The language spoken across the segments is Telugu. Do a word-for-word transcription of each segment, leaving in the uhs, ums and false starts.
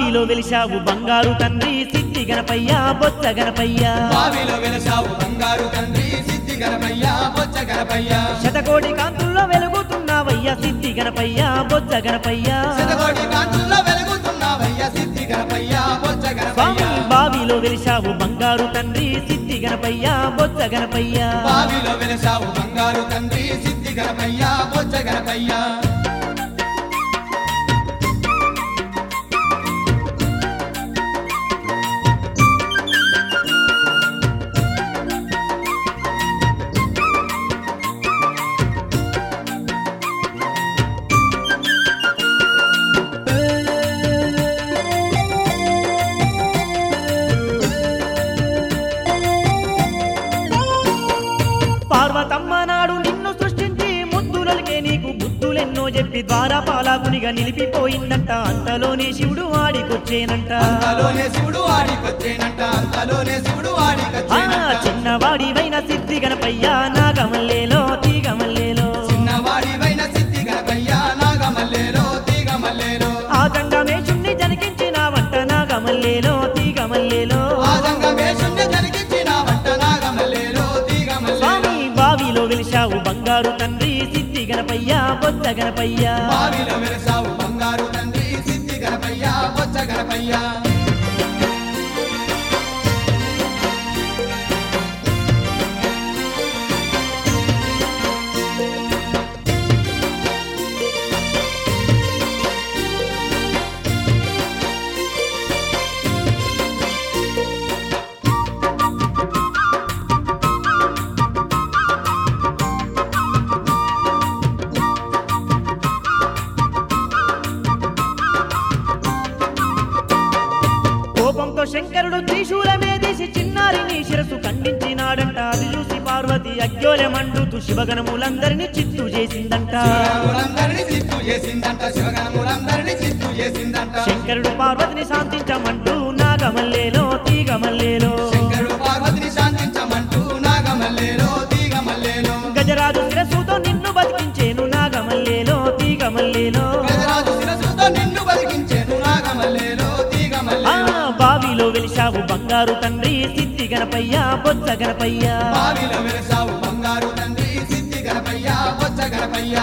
బావిలో వెలిశావు బంగారు తండ్రి సిద్ధి గణపయ్య బొచ్చ గణపయ్య బావిలో వెలసావు బంగారు తండ్రి సిద్ధి గణపయ్య బొచ్చ గణపయ్య శతకోటి కాంతుల్లో వెలుగుతున్నావయ్య సిద్ధి గణపయ్య బొచ్చ గణపయ్య శతకోటి కాంతుల్లో వెలుగుతున్నావయ్య సిద్ధి గణపయ్య బొచ్చ స్వామి గణపయ్య బావిలో వెలిశావు బంగారు తండ్రి సిద్ధి గణపయ్య బొచ్చ గణపయ్య బావిలో వెలసావు బంగారు తండ్రి సిద్ధి గణపయ్య బొచ్చ గణపయ్య పార్వతమ్మ నాడు నిన్ను సృష్టించి ముద్దులకే నీకు బుద్ధులెన్నో చెప్పి ద్వారా పాలాకునిగా నిలిపిపోయిందంట అంతలోనే శివుడు ఆడికొచ్చేనంట అంతలోనే శివుడు ఆడికొచ్చేనంట అంతలోనే శివుడు ఆ ఆడికొచ్చేనంట చిన్నవాడివైన సిద్ధి గణపయ్య నాగమల్లేలో తీగమల్లేలో చిన్నవాడివైన సిద్ధి గణపయ్య నాగమల్లేలో తీగమల్లేలో ఆ గంగమేశుణ్ణి జనికించినావంట నాగమల్లేలో తీగమల్లేలో ఆదంగమేశుణ్ణి జరిగించిన వంట నాగమల్లేలో తీగమల్లేలో స్వామి బావిలో వెలిశావు బంగారు తండ్రి సిద్ధి గణపయ్య బొచ్చ గణపయ్య బావిలో వెలసావు బంగారు తండ్రి సిద్ధి గణపయ్య బొచ్చ గణపయ్య కోపంతో శంకరుడు త్రిశూలమేదీసి చిన్నారిని శిరసు ఖండించినాడంట అది చూసి పార్వతి అగ్యోలె మండుతూ శివగణములందరినీ చిత్తు చేసిందంట శివగణములందరినీ చిత్తు చేసిందంట శివగణములందరినీ చిత్తు చేసిందంట శంకరుడు పార్వతిని శాంతించమంటూ నాగమల్లేలో తీగమల్లేలో శంకరుడు పార్వతిని శాంతించమంటూ నాగమల్లేలో తీగమల్లేలో గజరాజు శిరసుతో నిన్ను బతికించేను నాగమల్లేలో తీగమల్లేలో గజరాజు శిరసుతో నిన్ను బతికించేను నాగమల్లేలో ఆ తీగమల్లేలో బావిలో వెలిశావు బంగారు తండ్రి సిద్ధి గణపయ్య బొచ్చ గణపయ్య బావిలో వెలసావు బంగారు తండ్రి సిద్ధి గణపయ్య బొచ్చ గణపయ్య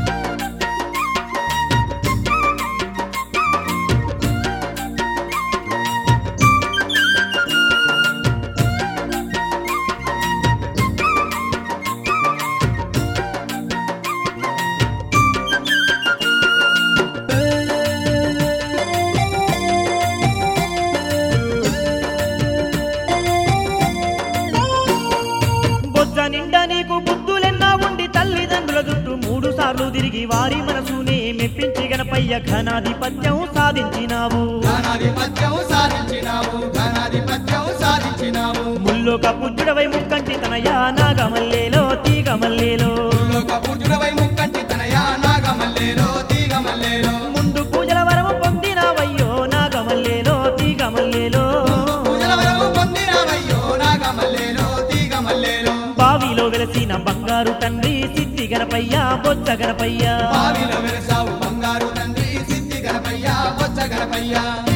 బొజ్జ నిండా నీకు బుద్ధులెన్నా ఉండి తల్లిదండ్రుల చుట్టూ మూడు సార్లు తిరిగి వారి మనసునే మెప్పించి గణపయ్య ఘనాధిపత్యం సాధించినావు ఘనాధిపత్యం సాధించినావు ఘనాధిపత్యం సాధించినావు ముల్లోక పుజ్జుడవై ముక్కంటి తనయా నాగమల్లేలో తీగమల్లేలో లోక పూజుడవై ముక్కంటి తనయా నాగమల్లేలో తీగమల్లేలో ముందు పూజల వరము పొందినావయ్యో నాగమల్లేలో తీగమల్లేలో పూజల వరము పొందినావయ్యో నాగమల్లేలో తీగమల్లేలో బావిలో వెలసిన బంగారు తండ్రి సిద్ధి గణపయ్య బొచ్చ గణపయ్య బావిలో వెలసావు బంగారు తండ్రి సిద్ధి గణపయ్య బొచ్చ గణపయ్య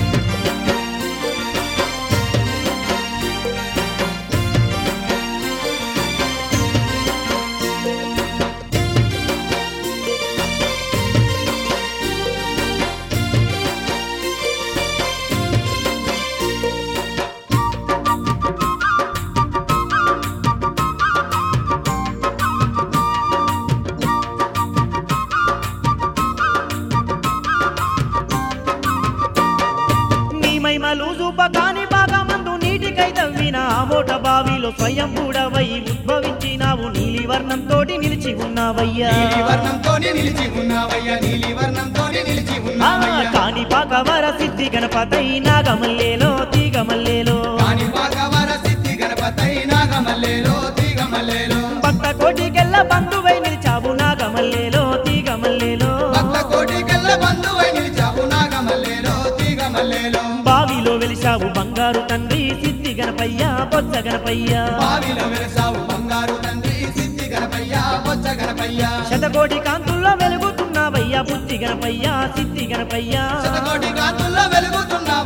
నీ మహిమలు చూపకాని బాగా మందు నీటికై తవ్విన ఆ మోట బావిలో స్వయం కూడవై ఉద్భవించినావు నీలి వర్ణంతోటి నిలిచి ఉన్నావయ్యా నీలి వర్ణంతోనే నిలిచి ఉన్నావయ్యా నీలి వర్ణంతోనే నిలిచి ఆ ఉన్నావయ్యా కాని పాకవర సిద్ధి గణపతై నాగమల్లేలో తీగమల్లేలో కాని పాకవర సిద్ధి గణపతై నాగమల్లేలో తీగమల్లేలో భక్త కోటికెళ్ళ బంధువై నిలిచావు నాగమల్లేలో తీగమల్లేలో భక్త కోటికెళ్ళ బంధువై నిలిచావు నాగమల్లేలో తీగమల్లేలో బావిలో వెలిశావు బంగారు తండ్రి సిద్ధి గణపయ్య బొచ్చ గణపయ్య బావిలో వెలసావు బంగారు తండ్రి సిద్ధి గణపయ్య బొచ్చ గణపయ్య శతకోటి కాంతుల్లో వెలుగుతున్నావయ్యా బుద్ధి గణపయ్య సిద్ధి గణపయ్య శతకోటి కాంతుల్లో వెలుగుతున్నావయ్యా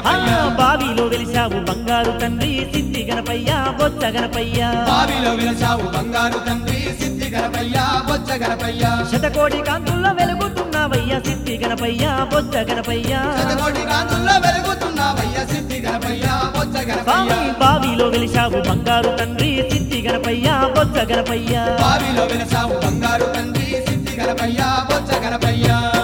గణపయ్య బావిలో వెలిసావు బంగారు తండ్రి సిద్ధి గణపయ్య బొచ్చ గణపయ్య బావిలో వెలసావు బంగారు తండ్రి సిద్ధి గణపయ్య బొచ్చ గణపయ్య శతకోటి కాంతుల్లో వెలుగుతున్నావయ్య సిద్ధి గణపయ్య బొచ్చ గణపయ్య శతకోటి కాంతుల్లో వెలుగుతున్నావయ్య సిద్ధి గణపయ్య బొచ్చ గణపయ్య స్వామి బావిలో వెలిసావు బంగారు తండ్రి సిద్ధి గణపయ్య బొచ్చ గణపయ్య బావిలో వెలసావు బంగారు తండ్రి సిద్ధి గణపయ్య బొచ్చ గణపయ్య